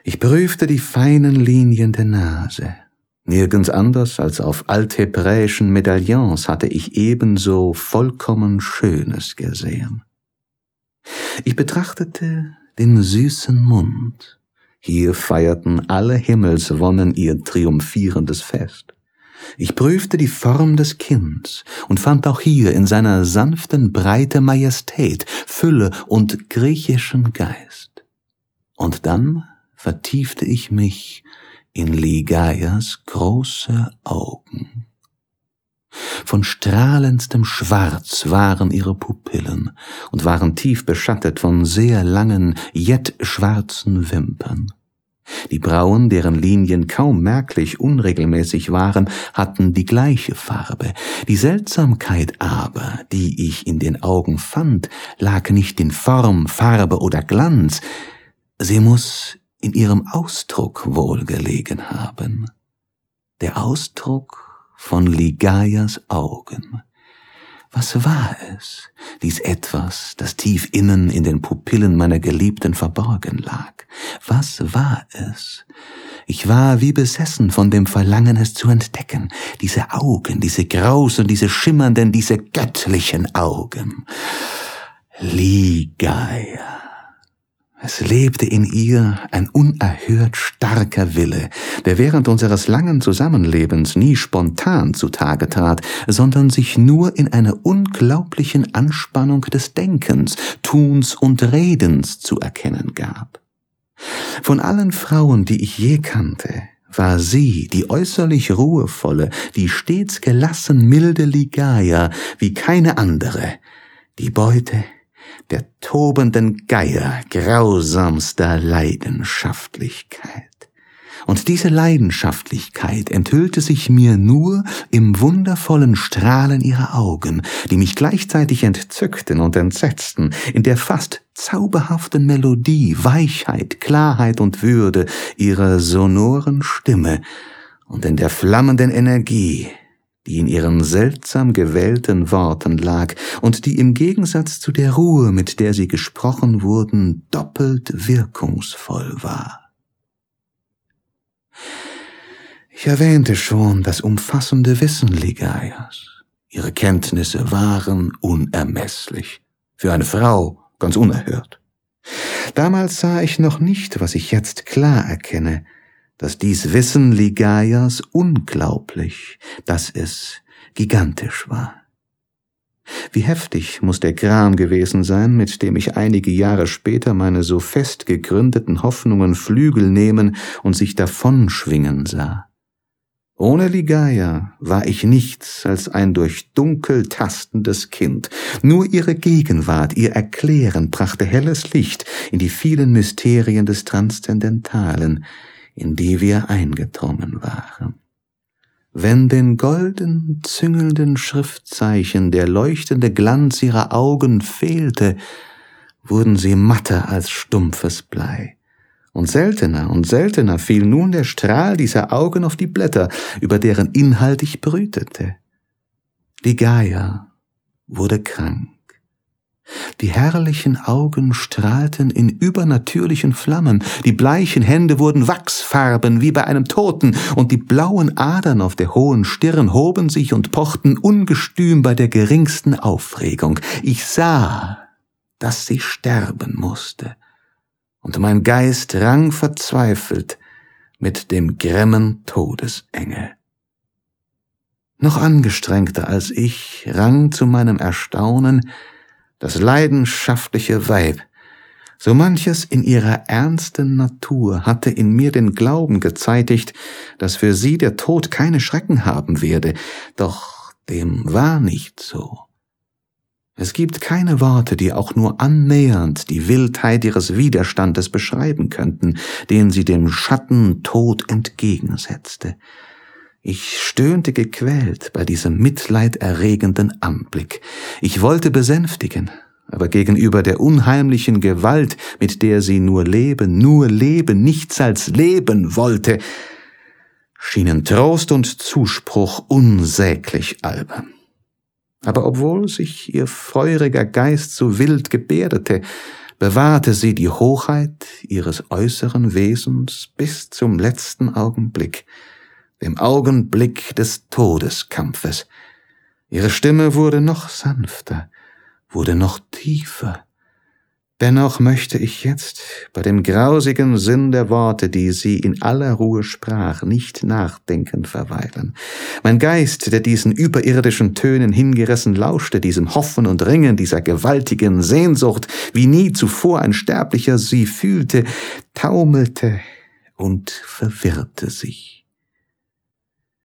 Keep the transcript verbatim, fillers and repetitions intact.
Ich prüfte die feinen Linien der Nase. Nirgends anders als auf althebräischen Medaillons hatte ich ebenso vollkommen Schönes gesehen. Ich betrachtete den süßen Mund. Hier feierten alle Himmelswonnen ihr triumphierendes Fest. Ich prüfte die Form des Kinns und fand auch hier in seiner sanften Breite Majestät, Fülle und griechischen Geist. Und dann vertiefte ich mich in Ligaias große Augen. Von strahlendstem Schwarz waren ihre Pupillen und waren tief beschattet von sehr langen, jettschwarzen Wimpern. Die Brauen, deren Linien kaum merklich unregelmäßig waren, hatten die gleiche Farbe. Die Seltsamkeit aber, die ich in den Augen fand, lag nicht in Form, Farbe oder Glanz. Sie muß in ihrem Ausdruck wohl gelegen haben. Der Ausdruck von Ligaias Augen. Was war es, dies Etwas, das tief innen in den Pupillen meiner Geliebten verborgen lag? Was war es? Ich war wie besessen von dem Verlangen, es zu entdecken. Diese Augen, diese großen, diese schimmernden, diese göttlichen Augen. Ligaia. Es lebte in ihr ein unerhört starker Wille, der während unseres langen Zusammenlebens nie spontan zutage trat, sondern sich nur in einer unglaublichen Anspannung des Denkens, Tuns und Redens zu erkennen gab. Von allen Frauen, die ich je kannte, war sie die äußerlich ruhevolle, die stets gelassen milde Ligaia wie keine andere, die Beute der tobenden Geier grausamster Leidenschaftlichkeit. Und diese Leidenschaftlichkeit enthüllte sich mir nur im wundervollen Strahlen ihrer Augen, die mich gleichzeitig entzückten und entsetzten, in der fast zauberhaften Melodie, Weichheit, Klarheit und Würde ihrer sonoren Stimme und in der flammenden Energie, die in ihren seltsam gewählten Worten lag und die im Gegensatz zu der Ruhe, mit der sie gesprochen wurden, doppelt wirkungsvoll war. Ich erwähnte schon das umfassende Wissen Ligaias. Ihre Kenntnisse waren unermesslich, für eine Frau ganz unerhört. Damals sah ich noch nicht, was ich jetzt klar erkenne, dass dies Wissen Ligaias unglaublich, dass es gigantisch war. Wie heftig muss der Gram gewesen sein, mit dem ich einige Jahre später meine so fest gegründeten Hoffnungen Flügel nehmen und sich davonschwingen sah. Ohne Ligaia war ich nichts als ein durch Dunkel tastendes Kind. Nur ihre Gegenwart, ihr Erklären brachte helles Licht in die vielen Mysterien des Transzendentalen, in die wir eingedrungen waren. Wenn den golden, züngelnden Schriftzeichen der leuchtende Glanz ihrer Augen fehlte, wurden sie matter als stumpfes Blei. Und seltener und seltener fiel nun der Strahl dieser Augen auf die Blätter, über deren Inhalt ich brütete. Ligaia wurde krank. Die herrlichen Augen strahlten in übernatürlichen Flammen, die bleichen Hände wurden wachsfarben wie bei einem Toten, und die blauen Adern auf der hohen Stirn hoben sich und pochten ungestüm bei der geringsten Aufregung. Ich sah, dass sie sterben musste, und mein Geist rang verzweifelt mit dem grimmen Todesengel. Noch angestrengter als ich rang zu meinem Erstaunen das leidenschaftliche Weib. So manches in ihrer ernsten Natur hatte in mir den Glauben gezeitigt, dass für sie der Tod keine Schrecken haben werde, doch dem war nicht so. Es gibt keine Worte, die auch nur annähernd die Wildheit ihres Widerstandes beschreiben könnten, den sie dem Schatten Tod entgegensetzte. Ich stöhnte gequält bei diesem mitleiderregenden Anblick. Ich wollte besänftigen, aber gegenüber der unheimlichen Gewalt, mit der sie nur leben, nur leben, nichts als leben wollte, schienen Trost und Zuspruch unsäglich albern. Aber obwohl sich ihr feuriger Geist so wild gebärdete, bewahrte sie die Hochheit ihres äußeren Wesens bis zum letzten Augenblick, dem Augenblick des Todeskampfes. Ihre Stimme wurde noch sanfter, wurde noch tiefer. Dennoch möchte ich jetzt bei dem grausigen Sinn der Worte, die sie in aller Ruhe sprach, nicht nachdenkend verweilen. Mein Geist, der diesen überirdischen Tönen hingerissen lauschte, diesem Hoffen und Ringen, dieser gewaltigen Sehnsucht, wie nie zuvor ein Sterblicher sie fühlte, taumelte und verwirrte sich.